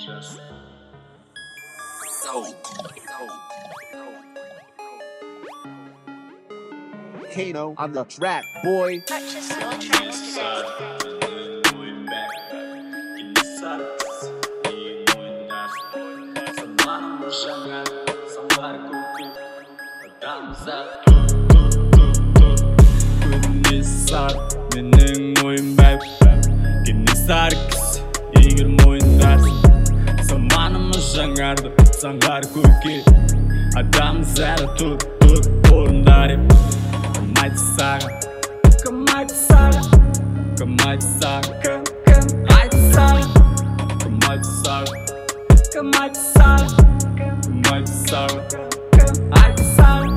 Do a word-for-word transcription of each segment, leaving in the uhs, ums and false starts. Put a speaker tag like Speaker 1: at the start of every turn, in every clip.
Speaker 1: Kano on the track, boy.
Speaker 2: Purchase your tracks today.
Speaker 3: Кенесары менің ойым бәк Кенесары кісі егер мойындарсың Заманымыз жаңарды заңғар көке Адамыз әлі тұр, тұр орындар еп Кім айтты саған, кім айтты саған Кім айтты саған, кім, кім айтты саған Кім айтты саған, кім айтты саған Кім айтты саған, кім айтты саған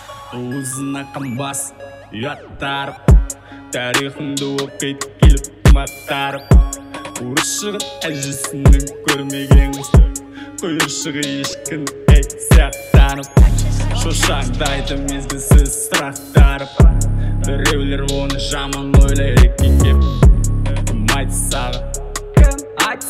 Speaker 3: Уызына қамбас ұяттарып Тарихыңды оқиды келіп мақтарып Ұрышығын әжесінің көрмеген қыз Құйыршығы ешкін әй сияқтанып Шошаңдайды мезгілсіз сұрақтарып Біреулер оны жаман ойлайды екен кеп Кім айтты саған, кім айтты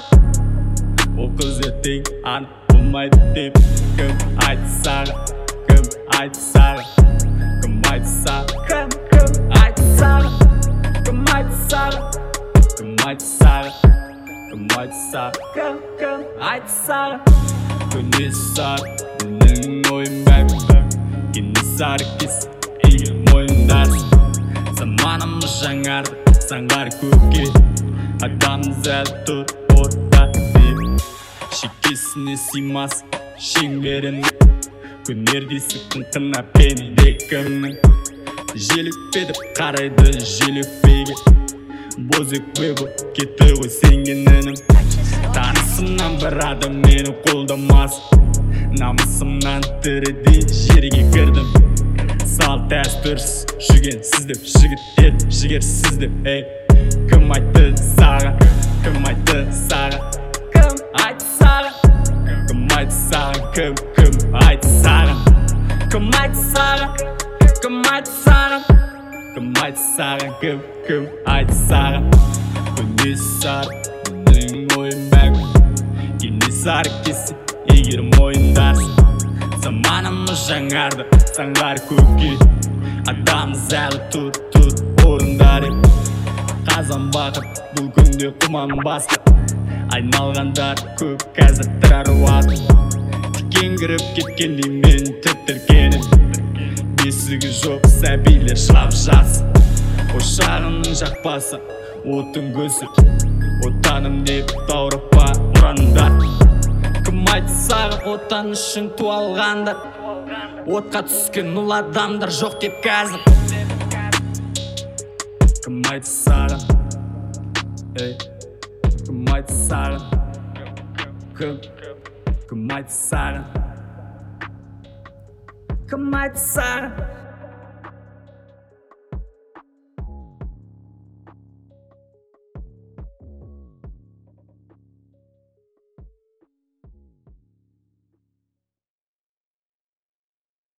Speaker 3: саған Ол қыз ертең анық болмайды деп Кім айтты саған, кім айтты саған Кім айтты саған, кім, кім айтты саған Кім айтты саған, кім айтты саған Кім айтты саған, кім, кім айтты саған Кенесары менің ойым бәк Кенесары кесі егер мойындарсың Заманымыз жаңарды заңғар көке Адамыз әлі тұр орта деп Шекесіне сыймас шеңберінің Көнердейсің қына пенде кімнің Желікпедіп қарайды желікпеге Бозөкпе бұл кетті ғой сенгенінің Танысымнан бір адам мені қолдамас Намысымнан тірідей жерге кірдім Сал дәстүрсіз жүгенсіз деп Жігіттер жігерсіз деп Эй, кім айтты саған, кім айтты саған Кім айтты саған, кім айтты саған Кім, кім айтты саған Кім айтты саған, кім айтты саған Кім айтты саған, кім, кім айтты саған Кенесары менің ойым бәк Кенесары кесі егер мойындарсың Заманымыз жаңарды заңғар көке Адамыз әлі тұр, тұр орындар еп Қазан бақыт бұл күнде құман басты Айналғандар көп қазір тұрар уақыт Тікен кіріп кеткендей мен тіптіркенім Бесігі жоқ сәбилер жылап жасы Ошағының жақпасы отын көсі Отаным деп даурапа ұрандар Кім айтты саған отан үшін туалғандар Отқа түскен ұл адамдар жоқ деп қазір Кім айтты саған Эй, кім айтты саған Кім, кім айтты саған Кім айтты саған